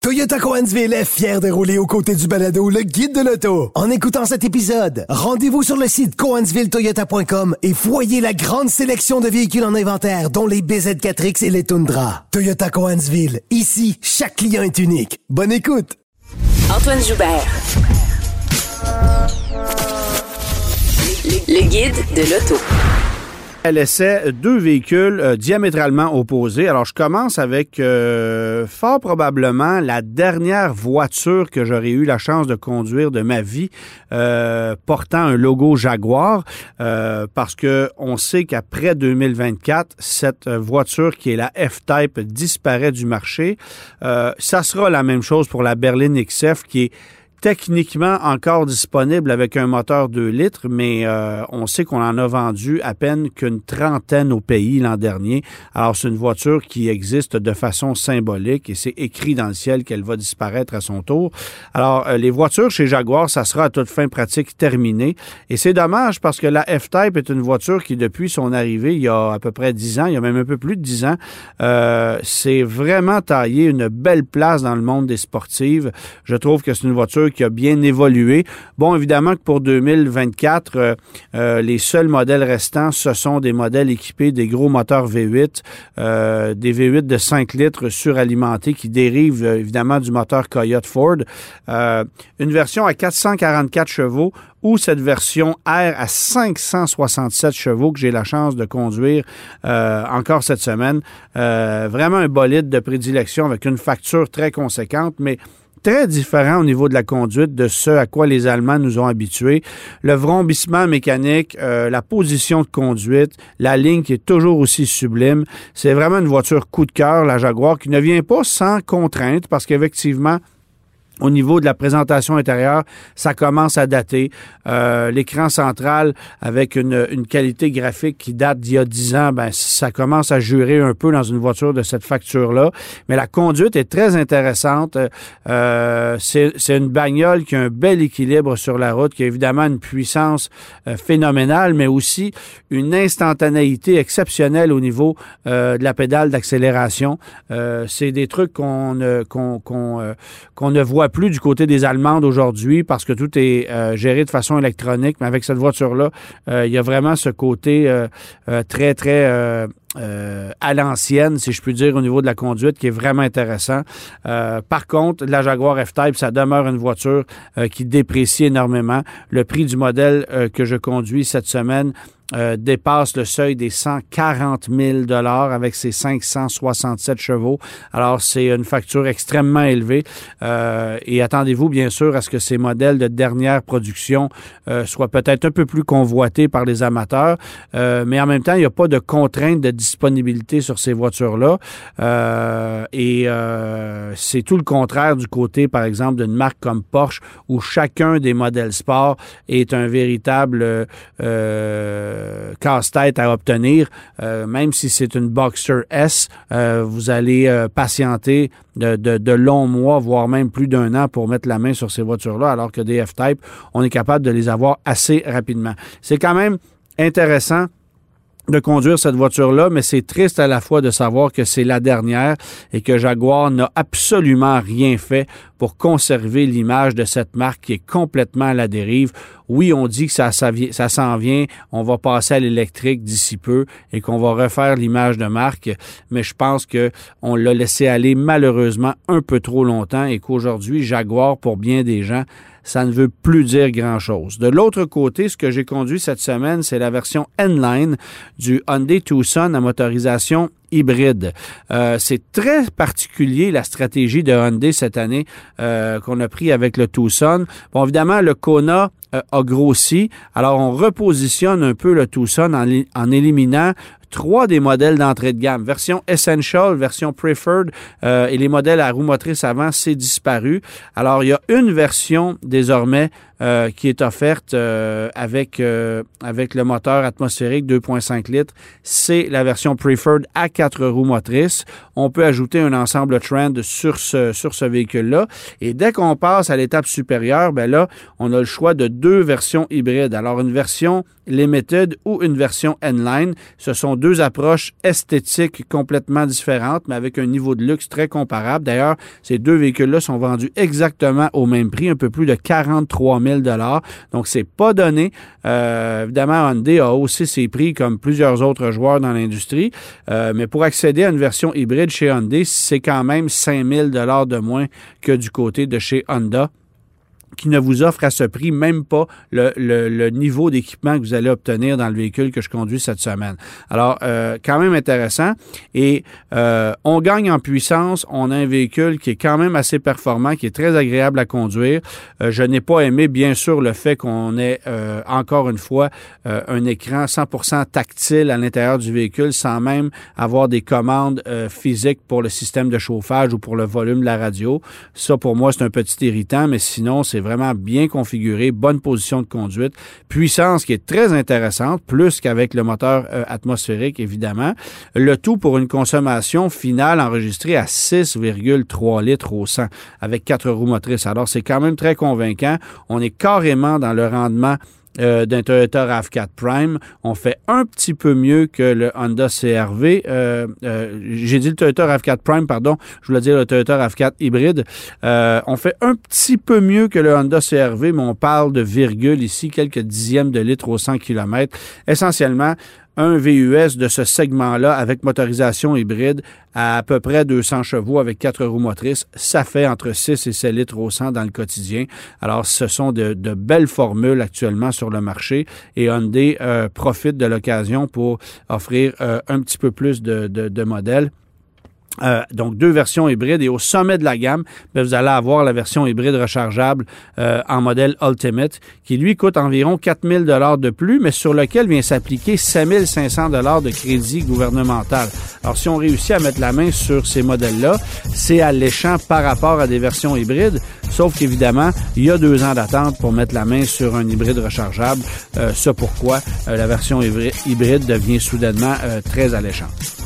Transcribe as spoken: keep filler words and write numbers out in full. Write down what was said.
Toyota Cohensville est fier de rouler aux côtés du balado Le Guide de l'auto. En écoutant cet épisode, rendez-vous sur le site cohensville toyota point com et voyez la grande sélection de véhicules en inventaire, dont les B Z quatre X et les Tundra. Toyota Cohensville, ici, chaque client est unique. Bonne écoute! Antoine Joubert. Le, le Guide de l'auto. Elle essaie deux véhicules euh, diamétralement opposés. Alors, je commence avec euh, fort probablement la dernière voiture que j'aurais eu la chance de conduire de ma vie, euh, portant un logo Jaguar, euh, parce que on sait qu'après deux mille vingt-quatre, cette voiture qui est la F-Type disparaît du marché. Euh, ça sera la même chose pour la berline X F qui est techniquement encore disponible avec un moteur deux litres, mais euh, on sait qu'on en a vendu à peine qu'une trentaine au pays l'an dernier. Alors, c'est une voiture qui existe de façon symbolique et c'est écrit dans le ciel qu'elle va disparaître à son tour. Alors, euh, les voitures chez Jaguar, ça sera à toute fin pratique terminé. Et c'est dommage parce que la F-Type est une voiture qui, depuis son arrivée, il y a à peu près dix ans, il y a même un peu plus de dix ans, euh, c'est vraiment taillé une belle place dans le monde des sportives. Je trouve que c'est une voiture qui a bien évolué. Bon, évidemment que pour deux mille vingt-quatre, euh, euh, les seuls modèles restants, ce sont des modèles équipés des gros moteurs V huit, euh, des V huit de cinq litres suralimentés qui dérivent euh, évidemment du moteur Coyote Ford. Euh, une version à quatre cent quarante-quatre chevaux ou cette version R à cinq cent soixante-sept chevaux que j'ai la chance de conduire euh, encore cette semaine. Euh, vraiment un bolide de prédilection avec une facture très conséquente, mais très différent au niveau de la conduite de ce à quoi les Allemands nous ont habitués. Le vrombissement mécanique, euh, la position de conduite, la ligne qui est toujours aussi sublime. C'est vraiment une voiture coup de cœur, la Jaguar, qui ne vient pas sans contrainte parce qu'effectivement, au niveau de la présentation intérieure, ça commence à dater. Euh, l'écran central, avec une, une qualité graphique qui date d'il y a dix ans, ben ça commence à jurer un peu dans une voiture de cette facture-là. Mais la conduite est très intéressante. Euh, c'est, c'est une bagnole qui a un bel équilibre sur la route, qui a évidemment une puissance euh, phénoménale, mais aussi une instantanéité exceptionnelle au niveau euh, de la pédale d'accélération. Euh, c'est des trucs qu'on, euh, qu'on, qu'on, euh, qu'on ne voit plus du côté des Allemandes aujourd'hui parce que tout est euh, géré de façon électronique, mais avec cette voiture-là, euh, il y a vraiment ce côté euh, euh, très, très euh, euh, à l'ancienne, si je puis dire, au niveau de la conduite, qui est vraiment intéressant. Euh, par contre, la Jaguar F-Type, ça demeure une voiture euh, qui déprécie énormément. Le prix du modèle euh, que je conduis cette semaine Euh, dépasse le seuil des cent quarante mille dollars avec ses cinq cent soixante-sept chevaux. Alors, c'est une facture extrêmement élevée. Euh, et attendez-vous, bien sûr, à ce que ces modèles de dernière production euh, soient peut-être un peu plus convoités par les amateurs. Euh, mais en même temps, il n'y a pas de contrainte de disponibilité sur ces voitures-là. Euh, et euh, c'est tout le contraire du côté, par exemple, d'une marque comme Porsche, où chacun des modèles sport est un véritable euh, casse-tête à obtenir, euh, même si c'est une Boxster S, euh, vous allez euh, patienter de, de, de longs mois, voire même plus d'un an pour mettre la main sur ces voitures-là, alors que des F-Type, on est capable de les avoir assez rapidement. C'est quand même intéressant de conduire cette voiture-là, mais c'est triste à la fois de savoir que c'est la dernière et que Jaguar n'a absolument rien fait pour conserver l'image de cette marque qui est complètement à la dérive. Oui, on dit que ça, ça, ça s'en vient, on va passer à l'électrique d'ici peu et qu'on va refaire l'image de marque, mais je pense que on l'a laissé aller malheureusement un peu trop longtemps et qu'aujourd'hui, Jaguar, pour bien des gens, ça ne veut plus dire grand-chose. De l'autre côté, ce que j'ai conduit cette semaine, c'est la version N-Line du Hyundai Tucson à motorisation hybride. Euh, c'est très particulier la stratégie de Hyundai cette année euh, qu'on a pris avec le Tucson. Bon, évidemment, le Kona euh, a grossi. Alors, on repositionne un peu le Tucson en, en éliminant trois des modèles d'entrée de gamme. Version Essential, version Preferred euh, et les modèles à roue motrice avant, c'est disparu. Alors, il y a une version désormais euh, qui est offerte euh, avec, euh, avec le moteur atmosphérique deux virgule cinq litres. C'est la version Preferred à quatre roues motrices. On peut ajouter un ensemble Trend sur ce, sur ce véhicule-là. Et dès qu'on passe à l'étape supérieure, ben là, on a le choix de deux versions hybrides. Alors, une version Limited ou une version N-Line. Ce sont deux approches esthétiques complètement différentes, mais avec un niveau de luxe très comparable. D'ailleurs, ces deux véhicules-là sont vendus exactement au même prix, un peu plus de quarante-trois mille dollars. Donc, c'est pas donné. Euh, évidemment, Hyundai a haussé ses prix comme plusieurs autres joueurs dans l'industrie. Euh, mais pour accéder à une version hybride chez Hyundai, c'est quand même cinq mille dollars de moins que du côté de chez Honda, qui ne vous offre à ce prix même pas le, le, le niveau d'équipement que vous allez obtenir dans le véhicule que je conduis cette semaine. Alors, euh, quand même intéressant. Et euh, on gagne en puissance. On a un véhicule qui est quand même assez performant, qui est très agréable à conduire. Euh, je n'ai pas aimé, bien sûr, le fait qu'on ait, euh, encore une fois, euh, un écran cent pour cent tactile à l'intérieur du véhicule sans même avoir des commandes euh, physiques pour le système de chauffage ou pour le volume de la radio. Ça, pour moi, c'est un petit irritant, mais sinon, c'est vraiment bien configuré, bonne position de conduite, puissance qui est très intéressante, plus qu'avec le moteur euh, atmosphérique, évidemment. Le tout pour une consommation finale enregistrée à six virgule trois litres au cent, avec quatre roues motrices. Alors, c'est quand même très convaincant. On est carrément dans le rendement Euh, d'un Toyota RAV quatre Prime. On fait un petit peu mieux que le Honda C R V. Euh, euh, j'ai dit le Toyota RAV quatre Prime, pardon. Je voulais dire le Toyota RAV quatre hybride. Euh, on fait un petit peu mieux que le Honda C R V, mais on parle de virgule ici, quelques dixièmes de litre au cent kilomètres. Essentiellement, un V U S de ce segment-là avec motorisation hybride à à peu près deux cents chevaux avec quatre roues motrices, ça fait entre six et sept litres au cent dans le quotidien. Alors, ce sont de, de belles formules actuellement sur le marché et Hyundai euh, profite de l'occasion pour offrir euh, un petit peu plus de, de, de modèles. Euh, donc, deux versions hybrides et au sommet de la gamme, bien, vous allez avoir la version hybride rechargeable euh, en modèle Ultimate qui, lui, coûte environ quatre mille dollars de plus, mais sur lequel vient s'appliquer sept mille cinq cents dollars de crédit gouvernemental. Alors, si on réussit à mettre la main sur ces modèles-là, c'est alléchant par rapport à des versions hybrides, sauf qu'évidemment, il y a deux ans d'attente pour mettre la main sur un hybride rechargeable. Euh, ça pourquoi euh, la version hybride devient soudainement euh, très alléchante.